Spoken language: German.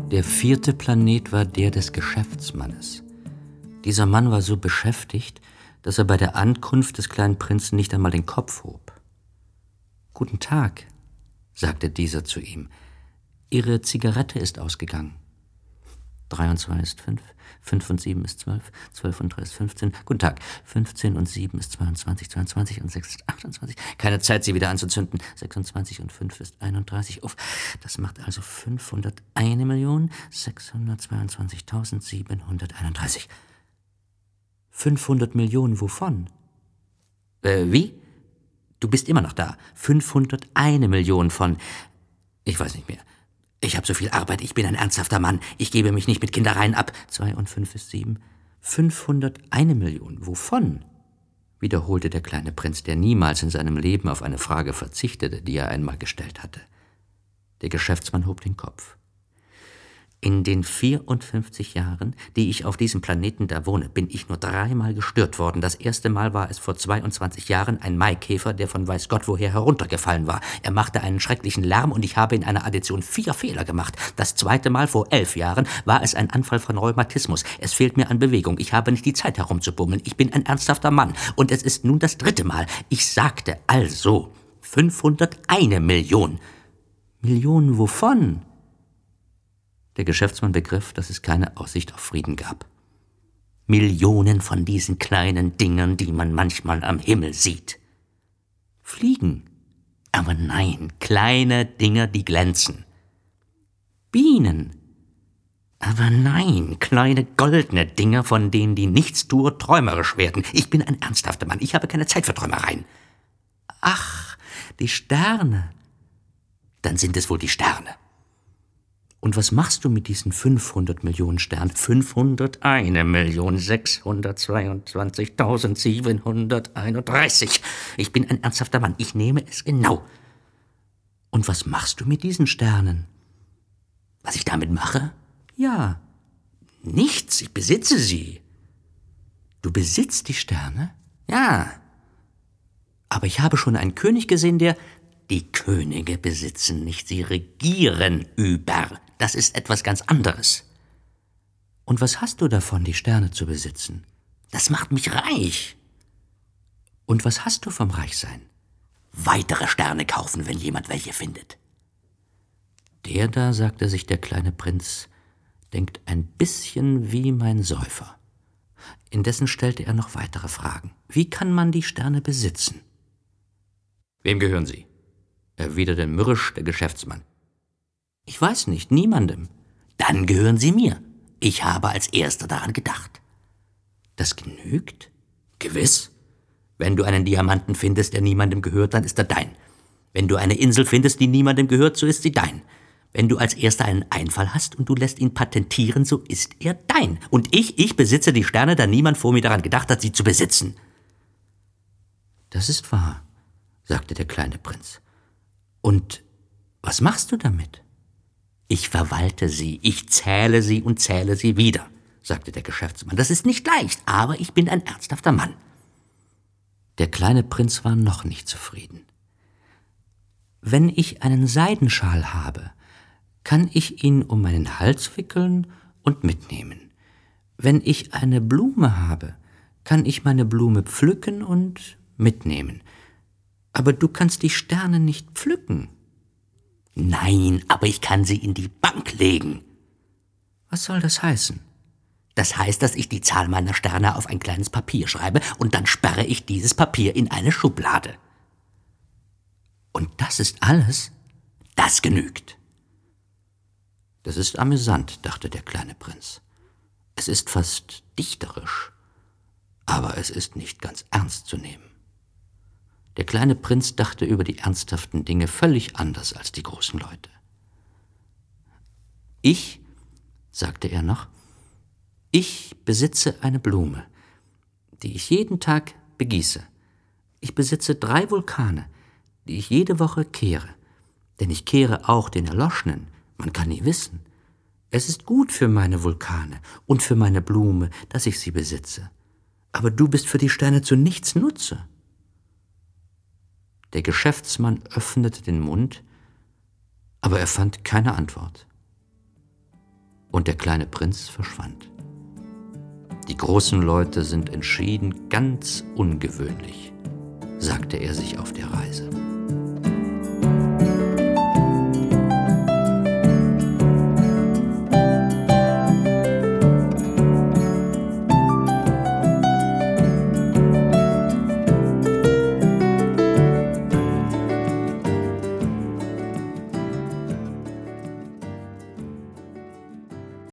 Der 4. Planet war der des Geschäftsmannes. Dieser Mann war so beschäftigt, dass er bei der Ankunft des kleinen Prinzen nicht einmal den Kopf hob. »Guten Tag«, sagte dieser zu ihm. »Ihre Zigarette ist ausgegangen.« 3 und 2 ist 5, 5 und 7 ist 12, 12 und 3 ist 15. Guten Tag, 15 und 7 ist 22, 22 und 6 ist 28. Keine Zeit, sie wieder anzuzünden. 26 und 5 ist 31. Uff, das macht also 501.622.731. 500 Millionen wovon? Wie? Du bist immer noch da. 501 Million von... Ich weiß nicht mehr. Ich habe so viel Arbeit, ich bin ein ernsthafter Mann. Ich gebe mich nicht mit Kindereien ab. 2 und 5 ist 7. 501 Million. Wovon? Wiederholte der kleine Prinz, der niemals in seinem Leben auf eine Frage verzichtete, die er einmal gestellt hatte. Der Geschäftsmann hob den Kopf. In den 54 Jahren, die ich auf diesem Planeten da wohne, bin ich nur 3-mal gestört worden. Das erste Mal war es vor 22 Jahren ein Maikäfer, der von weiß Gott woher heruntergefallen war. Er machte einen schrecklichen Lärm und ich habe in einer Addition 4 Fehler gemacht. Das zweite Mal vor 11 Jahren war es ein Anfall von Rheumatismus. Es fehlt mir an Bewegung. Ich habe nicht die Zeit herumzubummeln. Ich bin ein ernsthafter Mann. Und es ist nun das 3. Mal. Ich sagte also 501 Million. Millionen wovon? Der Geschäftsmann begriff, dass es keine Aussicht auf Frieden gab. Millionen von diesen kleinen Dingern, die man manchmal am Himmel sieht. Fliegen. Aber nein, kleine Dinger, die glänzen. Bienen. Aber nein, kleine goldene Dinger, von denen die Nichtstuer träumerisch werden. Ich bin ein ernsthafter Mann, ich habe keine Zeit für Träumereien. Ach, die Sterne. Dann sind es wohl die Sterne. Und was machst du mit diesen 500 Millionen Sternen? 501.622.731. Ich bin ein ernsthafter Mann. Ich nehme es genau. Und was machst du mit diesen Sternen? Was ich damit mache? Ja. Nichts. Ich besitze sie. Du besitzt die Sterne? Ja. Aber ich habe schon einen König gesehen, der... Die Könige besitzen nicht, sie regieren über. Das ist etwas ganz anderes. Und was hast du davon, die Sterne zu besitzen? Das macht mich reich. Und was hast du vom Reichsein? Weitere Sterne kaufen, wenn jemand welche findet. Der da, sagte sich der kleine Prinz, denkt ein bisschen wie mein Säufer. Indessen stellte er noch weitere Fragen. Wie kann man die Sterne besitzen? Wem gehören sie? Erwiderte mürrisch der Geschäftsmann. Ich weiß nicht, niemandem. Dann gehören sie mir. Ich habe als Erster daran gedacht. Das genügt? Gewiss. Wenn du einen Diamanten findest, der niemandem gehört, dann ist er dein. Wenn du eine Insel findest, die niemandem gehört, so ist sie dein. Wenn du als Erster einen Einfall hast und du lässt ihn patentieren, so ist er dein. Und ich besitze die Sterne, da niemand vor mir daran gedacht hat, sie zu besitzen. Das ist wahr, sagte der kleine Prinz. Und was machst du damit? Ich verwalte sie, ich zähle sie und zähle sie wieder, sagte der Geschäftsmann. Das ist nicht leicht, aber ich bin ein ernsthafter Mann. Der kleine Prinz war noch nicht zufrieden. Wenn ich einen Seidenschal habe, kann ich ihn um meinen Hals wickeln und mitnehmen. Wenn ich eine Blume habe, kann ich meine Blume pflücken und mitnehmen. Aber du kannst die Sterne nicht pflücken. Nein, aber ich kann sie in die Bank legen. Was soll das heißen? Das heißt, dass ich die Zahl meiner Sterne auf ein kleines Papier schreibe und dann sperre ich dieses Papier in eine Schublade. Und das ist alles? Das genügt. Das ist amüsant, dachte der kleine Prinz. Es ist fast dichterisch, aber es ist nicht ganz ernst zu nehmen. Der kleine Prinz dachte über die ernsthaften Dinge völlig anders als die großen Leute. Ich, sagte er noch, ich besitze eine Blume, die ich jeden Tag begieße. Ich besitze 3 Vulkane, die ich jede Woche kehre. Denn ich kehre auch den Erloschenen, man kann nie wissen. Es ist gut für meine Vulkane und für meine Blume, dass ich sie besitze. Aber du bist für die Sterne zu nichts Nutze. Der Geschäftsmann öffnete den Mund, aber er fand keine Antwort. Und der kleine Prinz verschwand. Die großen Leute sind entschieden ganz ungewöhnlich, sagte er sich auf der Reise.